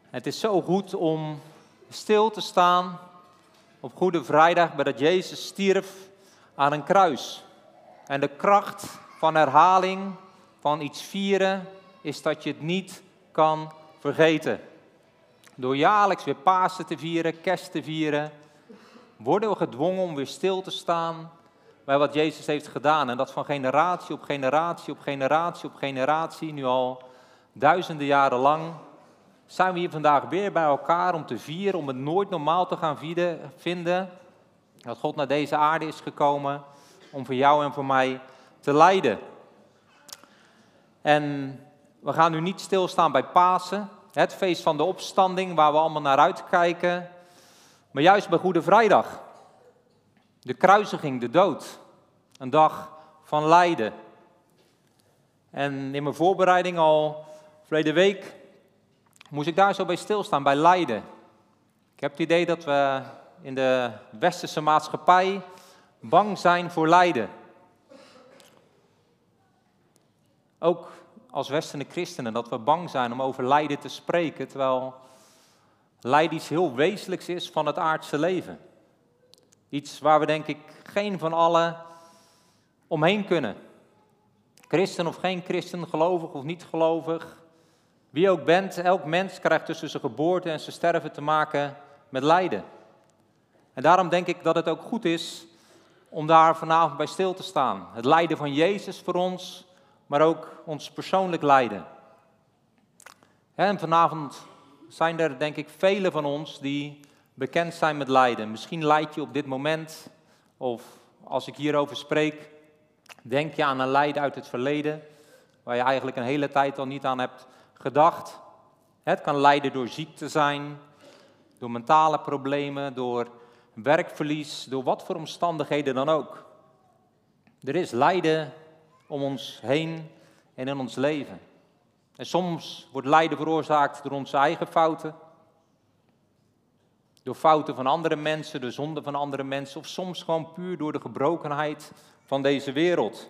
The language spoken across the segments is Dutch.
Het is zo goed om stil te staan op Goede Vrijdag bij dat Jezus stierf aan een kruis. En de kracht van herhaling, van iets vieren, is dat je het niet kan vergeten. Door jaarlijks weer Pasen te vieren, Kerst te vieren, worden we gedwongen om weer stil te staan bij wat Jezus heeft gedaan. En dat van generatie op generatie op generatie op generatie, nu al duizenden jaren lang, zijn we hier vandaag weer bij elkaar om te vieren, om het nooit normaal te gaan vinden, dat God naar deze aarde is gekomen om voor jou en voor mij te lijden. En we gaan nu niet stilstaan bij Pasen, het feest van de opstanding waar we allemaal naar uitkijken, maar juist bij Goede Vrijdag. De kruisiging, de dood, een dag van lijden. En in mijn voorbereiding al verleden week moest ik daar zo bij stilstaan, bij lijden. Ik heb het idee dat we in de westerse maatschappij bang zijn voor lijden. Ook als westerse christenen, dat we bang zijn om over lijden te spreken, terwijl lijden iets heel wezenlijks is van het aardse leven. Iets waar we denk ik geen van allen omheen kunnen. Christen of geen christen, gelovig of niet gelovig, wie je ook bent, elk mens krijgt tussen zijn geboorte en zijn sterven te maken met lijden. En daarom denk ik dat het ook goed is om daar vanavond bij stil te staan. Het lijden van Jezus voor ons, maar ook ons persoonlijk lijden. En vanavond zijn er denk ik velen van ons die bekend zijn met lijden. Misschien lijd je op dit moment, of als ik hierover spreek, denk je aan een lijden uit het verleden, waar je eigenlijk een hele tijd al niet aan hebt gedacht. Het kan lijden door ziekte zijn, door mentale problemen, door werkverlies, door wat voor omstandigheden dan ook. Er is lijden om ons heen en in ons leven. En soms wordt lijden veroorzaakt door onze eigen fouten, door fouten van andere mensen, de zonde van andere mensen, of soms gewoon puur door de gebrokenheid van deze wereld.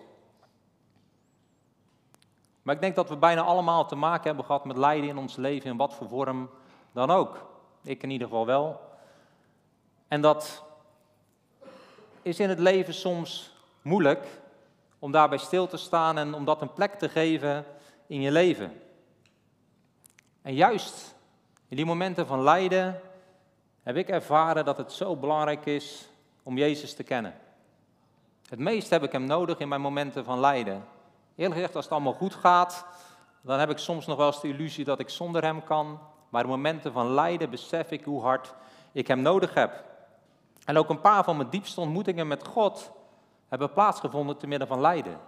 Maar ik denk dat we bijna allemaal te maken hebben gehad met lijden in ons leven, in wat voor vorm dan ook. Ik in ieder geval wel. En dat is in het leven soms moeilijk om daarbij stil te staan en om dat een plek te geven in je leven. En juist in die momenten van lijden heb ik ervaren dat het zo belangrijk is om Jezus te kennen. Het meest heb ik hem nodig in mijn momenten van lijden. Eerlijk gezegd, als het allemaal goed gaat, dan heb ik soms nog wel eens de illusie dat ik zonder hem kan. Maar in momenten van lijden besef ik hoe hard ik hem nodig heb. En ook een paar van mijn diepste ontmoetingen met God hebben plaatsgevonden te midden van lijden.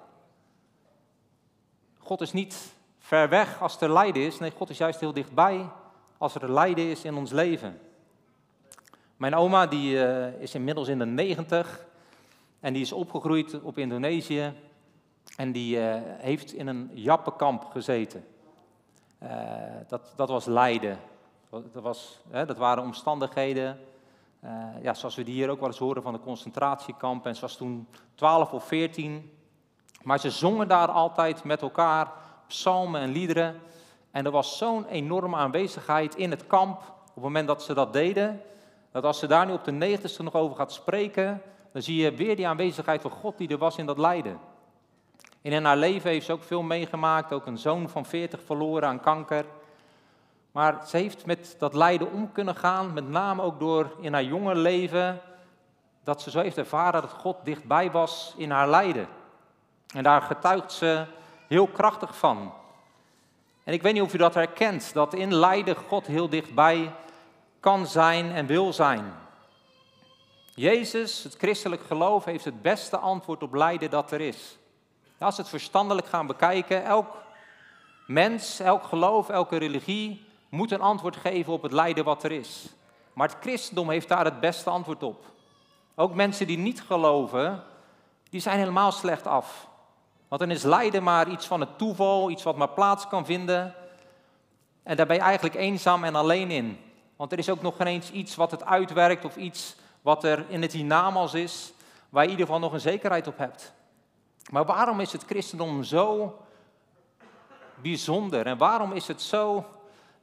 God is niet ver weg als er lijden is. Nee, God is juist heel dichtbij als er lijden is in ons leven. Mijn oma die is inmiddels in de 90 en die is opgegroeid op Indonesië. En die heeft in een jappenkamp gezeten. Dat was lijden. Dat waren omstandigheden, zoals we die hier ook wel eens horen van de concentratiekamp. En ze was toen 12 of 14. Maar ze zongen daar altijd met elkaar psalmen en liederen. En er was zo'n enorme aanwezigheid in het kamp op het moment dat ze dat deden. Dat als ze daar nu op de 90ste nog over gaat spreken, dan zie je weer die aanwezigheid van God die er was in dat lijden. En in haar leven heeft ze ook veel meegemaakt, ook een zoon van 40 verloren aan kanker. Maar ze heeft met dat lijden om kunnen gaan, met name ook door in haar jonge leven, dat ze zo heeft ervaren dat God dichtbij was in haar lijden. En daar getuigt ze heel krachtig van. En ik weet niet of u dat herkent, dat in lijden God heel dichtbij kan zijn en wil zijn. Jezus, het christelijk geloof, heeft het beste antwoord op lijden dat er is. Als we het verstandelijk gaan bekijken, elk mens, elk geloof, elke religie moet een antwoord geven op het lijden wat er is. Maar het christendom heeft daar het beste antwoord op. Ook mensen die niet geloven, die zijn helemaal slecht af. Want dan is lijden maar iets van het toeval, iets wat maar plaats kan vinden. En daar ben je eigenlijk eenzaam en alleen in. Want er is ook nog geen eens iets wat het uitwerkt of iets wat er in het hiernamaals is, waar je in ieder geval nog een zekerheid op hebt. Maar waarom is het christendom zo bijzonder en waarom is het zo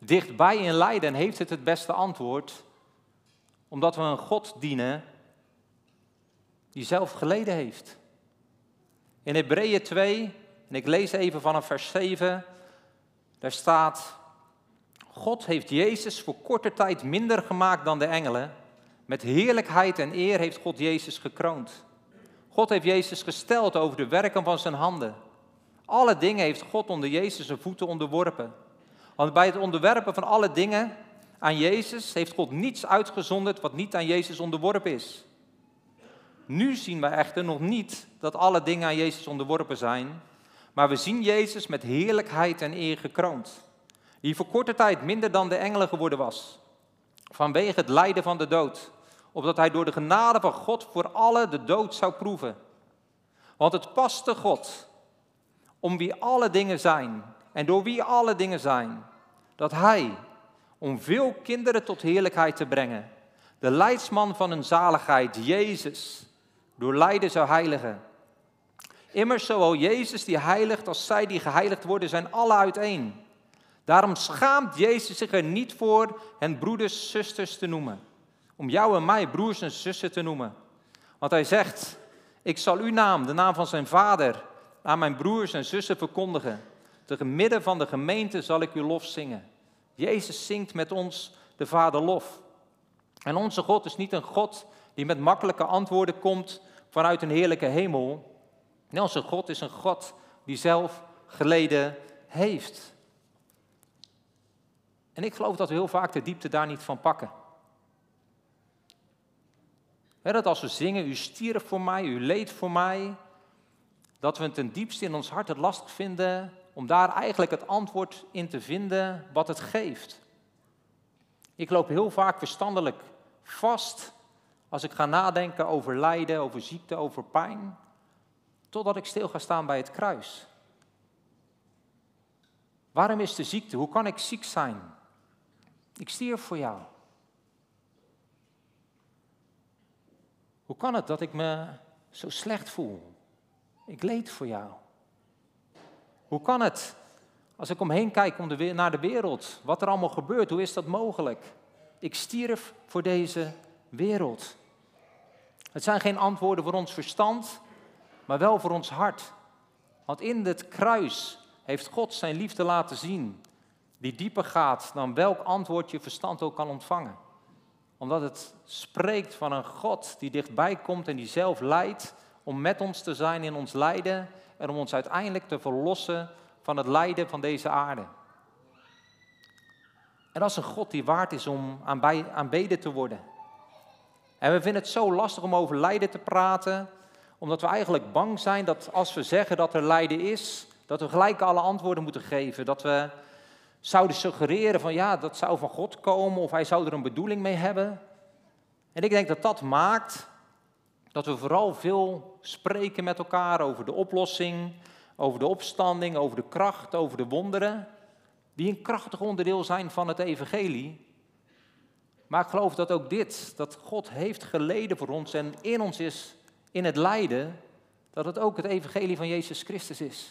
dichtbij in lijden en heeft het beste antwoord, omdat we een God dienen die zelf geleden heeft. In Hebreeën 2, en ik lees even vanaf vers 7, daar staat: God heeft Jezus voor korte tijd minder gemaakt dan de engelen. Met heerlijkheid en eer heeft God Jezus gekroond. God heeft Jezus gesteld over de werken van zijn handen. Alle dingen heeft God onder Jezus' voeten onderworpen. Want bij het onderwerpen van alle dingen aan Jezus heeft God niets uitgezonderd wat niet aan Jezus onderworpen is. Nu zien wij echter nog niet dat alle dingen aan Jezus onderworpen zijn, maar we zien Jezus met heerlijkheid en eer gekroond, die voor korte tijd minder dan de engelen geworden was, vanwege het lijden van de dood, opdat hij door de genade van God voor allen de dood zou proeven. Want het paste God, om wie alle dingen zijn en door wie alle dingen zijn, dat hij, om veel kinderen tot heerlijkheid te brengen, de leidsman van hun zaligheid, Jezus, door lijden zou heiligen. Immers zowel Jezus die heiligt als zij die geheiligd worden, zijn alle uiteen. Daarom schaamt Jezus zich er niet voor hen broeders, zusters te noemen. Om jou en mij broers en zussen te noemen. Want hij zegt: ik zal uw naam, de naam van zijn vader, aan mijn broers en zussen verkondigen. Te midden van de gemeente zal ik uw lof zingen. Jezus zingt met ons de Vader lof. En onze God is niet een God die met makkelijke antwoorden komt vanuit een heerlijke hemel. Nee, onze God is een God die zelf geleden heeft. En ik geloof dat we heel vaak de diepte daar niet van pakken. Dat als we zingen, u stierf voor mij, u leed voor mij, dat we het ten diepste in ons hart het lastig vinden om daar eigenlijk het antwoord in te vinden wat het geeft. Ik loop heel vaak verstandelijk vast als ik ga nadenken over lijden, over ziekte, over pijn, totdat ik stil ga staan bij het kruis. Waarom is de ziekte? Hoe kan ik ziek zijn? Ik stierf voor jou. Hoe kan het dat ik me zo slecht voel? Ik leed voor jou. Hoe kan het, als ik omheen kijk naar de wereld, wat er allemaal gebeurt, hoe is dat mogelijk? Ik stierf voor deze wereld. Het zijn geen antwoorden voor ons verstand, maar wel voor ons hart. Want in het kruis heeft God zijn liefde laten zien, die dieper gaat dan welk antwoord je verstand ook kan ontvangen. Omdat het spreekt van een God die dichtbij komt en die zelf lijdt om met ons te zijn in ons lijden en om ons uiteindelijk te verlossen van het lijden van deze aarde. En dat is een God die waard is om aanbeden te worden. En we vinden het zo lastig om over lijden te praten, omdat we eigenlijk bang zijn dat als we zeggen dat er lijden is, dat we gelijk alle antwoorden moeten geven. Dat we zouden suggereren van ja, dat zou van God komen of hij zou er een bedoeling mee hebben. En ik denk dat dat maakt dat we vooral veel spreken met elkaar over de oplossing, over de opstanding, over de kracht, over de wonderen, die een krachtig onderdeel zijn van het evangelie. Maar ik geloof dat ook dat God heeft geleden voor ons en in ons is in het lijden, dat het ook het evangelie van Jezus Christus is.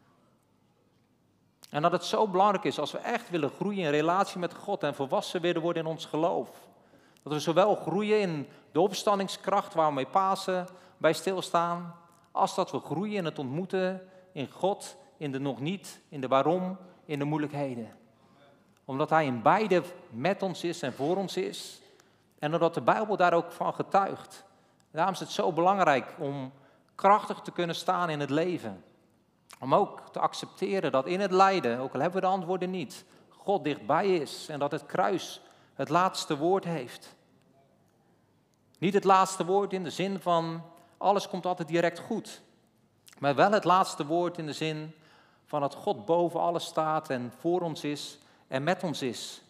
En dat het zo belangrijk is als we echt willen groeien in relatie met God en volwassen willen worden in ons geloof. Dat we zowel groeien in de opstandingskracht waar we mee Pasen bij stilstaan, als dat we groeien in het ontmoeten in God, in de nog niet, in de waarom, in de moeilijkheden. Omdat hij in beide met ons is en voor ons is. En omdat de Bijbel daar ook van getuigt. Daarom is het zo belangrijk om krachtig te kunnen staan in het leven. Om ook te accepteren dat in het lijden, ook al hebben we de antwoorden niet, God dichtbij is en dat het kruis het laatste woord heeft. Niet het laatste woord in de zin van alles komt altijd direct goed. Maar wel het laatste woord in de zin van dat God boven alles staat en voor ons is en met ons is.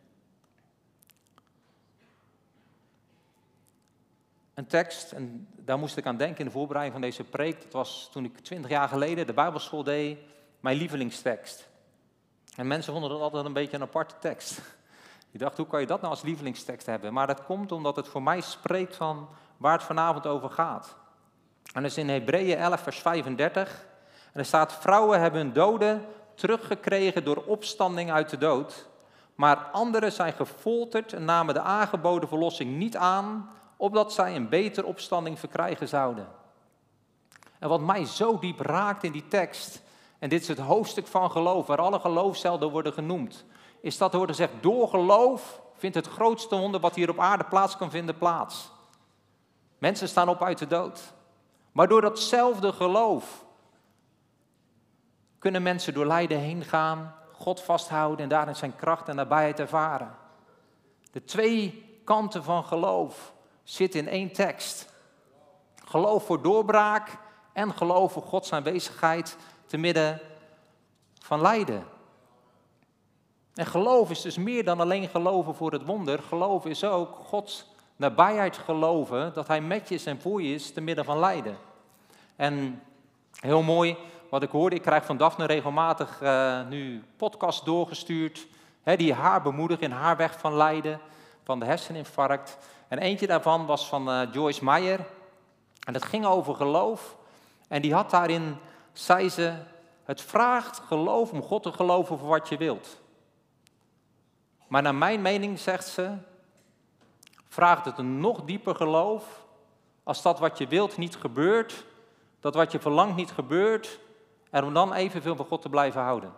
Een tekst, en daar moest ik aan denken in de voorbereiding van deze preek. Dat was toen ik 20 jaar geleden de Bijbelschool deed, mijn lievelingstekst. En mensen vonden dat altijd een beetje een aparte tekst. Die dachten, hoe kan je dat nou als lievelingstekst hebben? Maar dat komt omdat het voor mij spreekt van waar het vanavond over gaat. En dat is in Hebreeën 11 vers 35. En er staat, vrouwen hebben hun doden teruggekregen door opstanding uit de dood. maar anderen zijn gefolterd en namen de aangeboden verlossing niet aan, opdat zij een betere opstanding verkrijgen zouden. En wat mij zo diep raakt in die tekst, en dit is het hoofdstuk van geloof, waar alle geloofshelden worden genoemd, is dat er wordt gezegd, door geloof vindt het grootste wonder wat hier op aarde plaats kan vinden plaats. Mensen staan op uit de dood. Maar door datzelfde geloof kunnen mensen door lijden heen gaan, God vasthouden en daarin zijn kracht en nabijheid ervaren. De twee kanten van geloof zitten in één tekst. Geloof voor doorbraak en geloof voor Gods aanwezigheid te midden van lijden. En geloof is dus meer dan alleen geloven voor het wonder. Geloof is ook Gods nabijheid geloven, dat Hij met je is en voor je is te midden van lijden. En heel mooi wat ik hoorde, ik krijg van Daphne regelmatig nu podcasts doorgestuurd, die haar bemoedigen in haar weg van lijden, van de herseninfarct. En eentje daarvan was van Joyce Meyer. En dat ging over geloof. En die had daarin, zei ze, het vraagt geloof om God te geloven voor wat je wilt. Maar naar mijn mening, zegt ze, vraagt het een nog dieper geloof als dat wat je wilt niet gebeurt, dat wat je verlangt niet gebeurt, en om dan evenveel van God te blijven houden.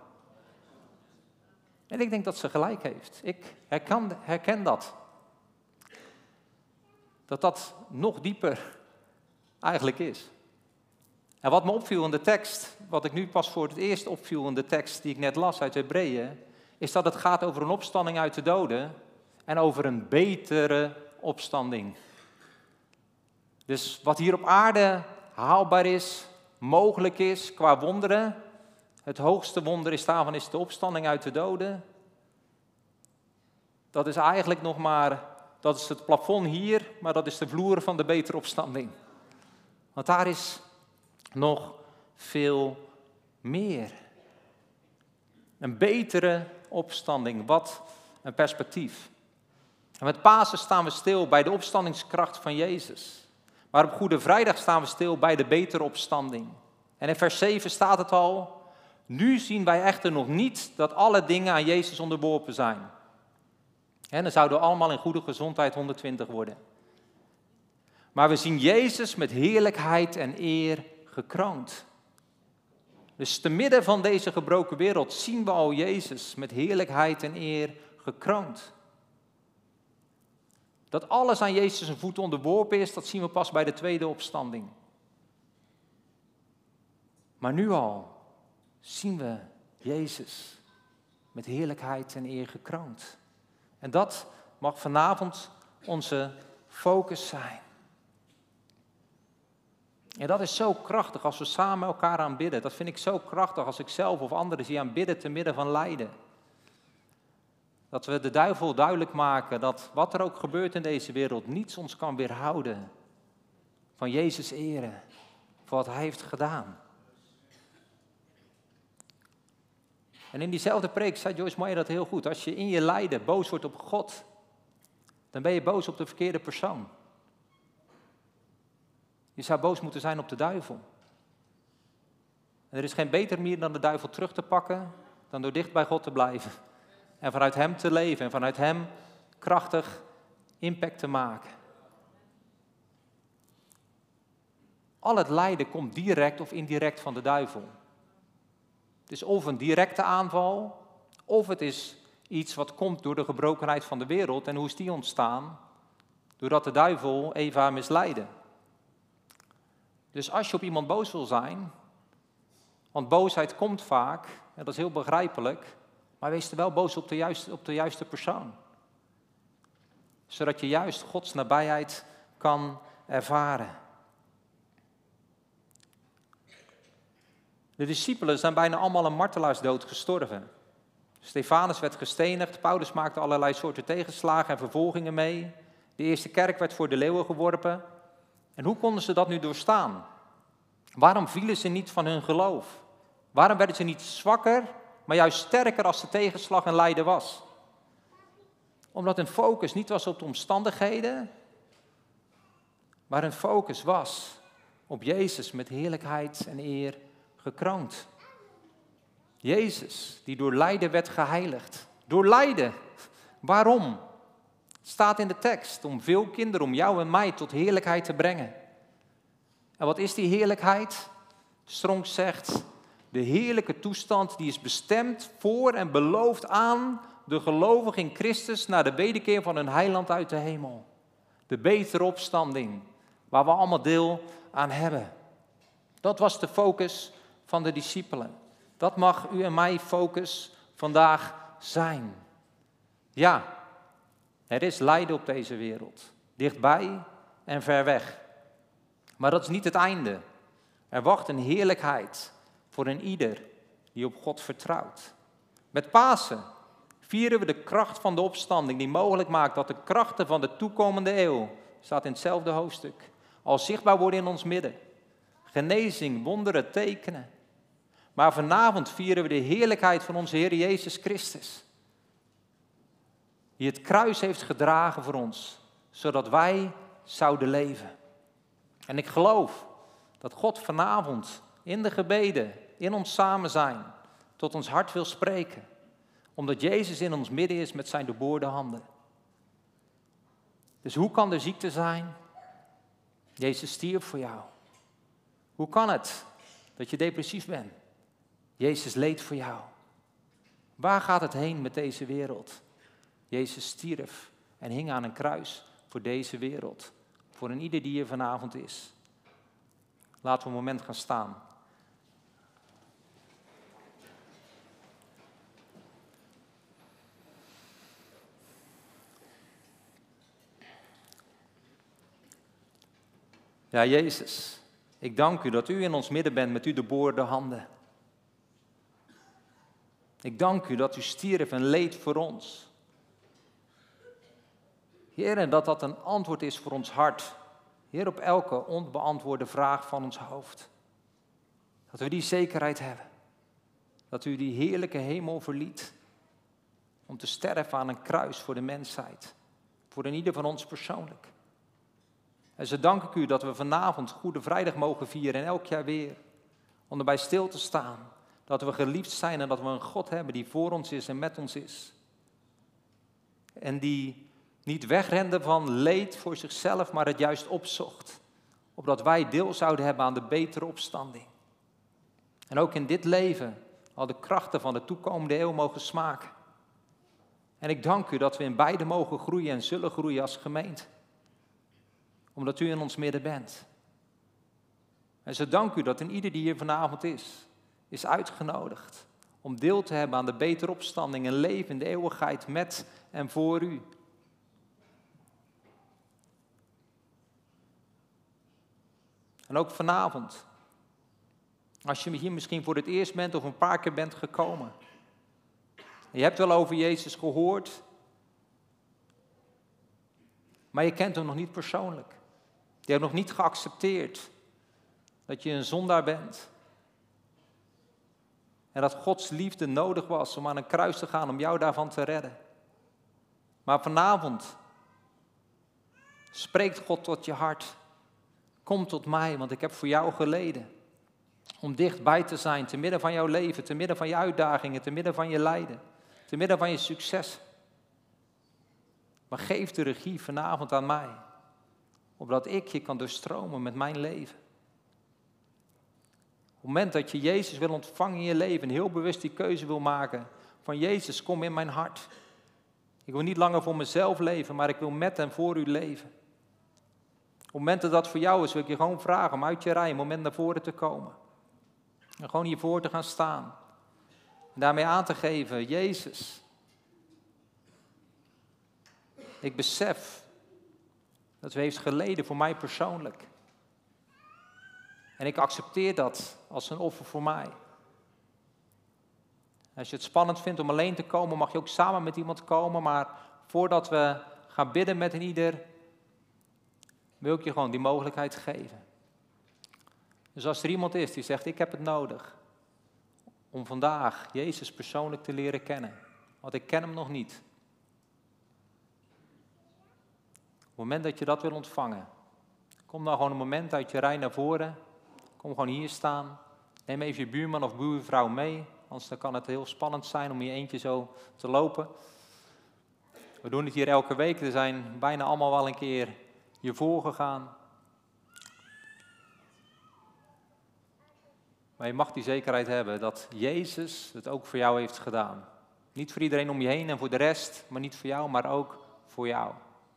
En ik denk dat ze gelijk heeft. Ik herken dat. Dat nog dieper eigenlijk is. En wat me opviel in de tekst, wat ik nu pas voor het eerst opviel in de tekst die ik net las uit Hebreeën, is dat het gaat over een opstanding uit de doden en over een betere opstanding. Dus wat hier op aarde haalbaar is, mogelijk is qua wonderen, het hoogste wonder is daarvan is de opstanding uit de doden. Dat is eigenlijk nog maar, dat is het plafond hier, maar dat is de vloer van de betere opstanding. Want daar is nog veel meer. Een betere opstanding, wat een perspectief. En met Pasen staan we stil bij de opstandingskracht van Jezus. Maar op Goede Vrijdag staan we stil bij de betere opstanding. En in vers 7 staat het al, nu zien wij echter nog niet dat alle dingen aan Jezus onderworpen zijn. En dan zouden we allemaal in goede gezondheid 120 worden. Maar we zien Jezus met heerlijkheid en eer gekroond. Dus te midden van deze gebroken wereld zien we al Jezus met heerlijkheid en eer gekroond. Dat alles aan Jezus zijn voeten onderworpen is, dat zien we pas bij de tweede opstanding. Maar nu al zien we Jezus met heerlijkheid en eer gekroond. En dat mag vanavond onze focus zijn. En dat is zo krachtig als we samen elkaar aanbidden. Dat vind ik zo krachtig als ik zelf of anderen zie aanbidden te midden van lijden. Dat we de duivel duidelijk maken dat wat er ook gebeurt in deze wereld, niets ons kan weerhouden van Jezus eren, voor wat Hij heeft gedaan. En in diezelfde preek zei Joyce Meyer dat heel goed. Als je in je lijden boos wordt op God, dan ben je boos op de verkeerde persoon. Je zou boos moeten zijn op de duivel. En er is geen beter manier dan de duivel terug te pakken, dan door dicht bij God te blijven. En vanuit Hem te leven en vanuit Hem krachtig impact te maken. Al het lijden komt direct of indirect van de duivel. Het is of een directe aanval, of het is iets wat komt door de gebrokenheid van de wereld. En hoe is die ontstaan? Doordat de duivel Eva misleidde. Dus als je op iemand boos wil zijn, want boosheid komt vaak, en dat is heel begrijpelijk, maar wees er wel boos op de juiste persoon. Zodat je juist Gods nabijheid kan ervaren. De discipelen zijn bijna allemaal een martelaarsdood gestorven. Stefanus werd gestenigd, Paulus maakte allerlei soorten tegenslagen en vervolgingen mee. De eerste kerk werd voor de leeuwen geworpen. En hoe konden ze dat nu doorstaan? Waarom vielen ze niet van hun geloof? Waarom werden ze niet zwakker, maar juist sterker als de tegenslag en lijden was? Omdat hun focus niet was op de omstandigheden, maar hun focus was op Jezus met heerlijkheid en eer gekroond. Jezus, die door lijden werd geheiligd. Door lijden. Waarom? Het staat in de tekst, om veel kinderen, om jou en mij tot heerlijkheid te brengen. En wat is die heerlijkheid? Strong zegt, de heerlijke toestand die is bestemd voor en beloofd aan de gelovigen in Christus na de wederkeer van hun heiland uit de hemel. De betere opstanding, waar we allemaal deel aan hebben. Dat was de focus van de discipelen. Dat mag u en mij focus vandaag zijn. Ja, er is lijden op deze wereld, dichtbij en ver weg. Maar dat is niet het einde. Er wacht een heerlijkheid voor een ieder die op God vertrouwt. Met Pasen vieren we de kracht van de opstanding die mogelijk maakt dat de krachten van de toekomende eeuw, staat in hetzelfde hoofdstuk, al zichtbaar worden in ons midden. Genezing, wonderen, tekenen. Maar vanavond vieren we de heerlijkheid van onze Heer Jezus Christus. Die het kruis heeft gedragen voor ons, zodat wij zouden leven. En ik geloof dat God vanavond in de gebeden, in ons samen zijn, tot ons hart wil spreken. Omdat Jezus in ons midden is met zijn doorboorde handen. Dus hoe kan er ziekte zijn? Jezus stierf voor jou. Hoe kan het dat je depressief bent? Jezus leed voor jou. Waar gaat het heen met deze wereld? Jezus stierf en hing aan een kruis voor deze wereld. Voor een ieder die hier vanavond is. Laten we een moment gaan staan. Ja, Jezus, ik dank u dat u in ons midden bent met uw doorboorde handen. Ik dank u dat u stierf en leed voor ons. Heer, en dat dat een antwoord is voor ons hart. Heer, op elke onbeantwoorde vraag van ons hoofd. Dat we die zekerheid hebben. Dat u die heerlijke hemel verliet. Om te sterven aan een kruis voor de mensheid. Voor een ieder van ons persoonlijk. En zo dank ik u dat we vanavond Goede Vrijdag mogen vieren en elk jaar weer. Om erbij stil te staan. Dat we geliefd zijn en dat we een God hebben die voor ons is en met ons is. En die niet wegrende van leed voor zichzelf, maar het juist opzocht. Opdat wij deel zouden hebben aan de betere opstanding. En ook in dit leven al de krachten van de toekomende eeuw mogen smaken. En ik dank u dat we in beide mogen groeien en zullen groeien als gemeente. Omdat u in ons midden bent. En zo dank u dat in ieder die hier vanavond is uitgenodigd. Om deel te hebben aan de betere opstanding en leven in de eeuwigheid met en voor u. En ook vanavond, als je hier misschien voor het eerst bent of een paar keer bent gekomen. Je hebt wel over Jezus gehoord, maar je kent hem nog niet persoonlijk. Je hebt nog niet geaccepteerd dat je een zondaar bent. En dat Gods liefde nodig was om aan een kruis te gaan om jou daarvan te redden. Maar vanavond spreekt God tot je hart. Kom tot mij, want ik heb voor jou geleden. Om dichtbij te zijn, te midden van jouw leven, te midden van je uitdagingen, te midden van je lijden, te midden van je succes. Maar geef de regie vanavond aan mij, opdat ik je kan doorstromen met mijn leven. Op het moment dat je Jezus wil ontvangen in je leven en heel bewust die keuze wil maken van Jezus, kom in mijn hart. Ik wil niet langer voor mezelf leven, maar ik wil met en voor u leven. Op het moment dat dat voor jou is, wil ik je gewoon vragen om uit je rij een moment naar voren te komen. En gewoon hiervoor te gaan staan. En daarmee aan te geven, Jezus, ik besef dat u heeft geleden voor mij persoonlijk. En ik accepteer dat als een offer voor mij. Als je het spannend vindt om alleen te komen, mag je ook samen met iemand komen. Maar voordat we gaan bidden met een ieder, wil ik je gewoon die mogelijkheid geven. Dus als er iemand is die zegt, ik heb het nodig om vandaag Jezus persoonlijk te leren kennen. Want ik ken hem nog niet. Op het moment dat je dat wil ontvangen, kom dan gewoon een moment uit je rij naar voren. Kom gewoon hier staan. Neem even je buurman of buurvrouw mee. Anders dan kan het heel spannend zijn om in je eentje zo te lopen. We doen het hier elke week. Er zijn bijna allemaal wel een keer hiervoor gegaan. Maar je mag die zekerheid hebben dat Jezus het ook voor jou heeft gedaan. Niet voor iedereen om je heen en voor de rest, maar niet voor jou, maar ook voor jou.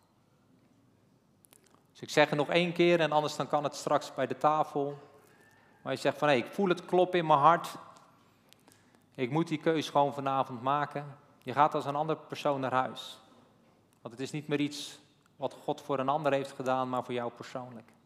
Dus ik zeg het nog 1 keer en anders dan kan het straks bij de tafel. Maar je zegt van, ik voel het kloppen in mijn hart. Ik moet die keus gewoon vanavond maken. Je gaat als een andere persoon naar huis. Want het is niet meer iets wat God voor een ander heeft gedaan, maar voor jou persoonlijk.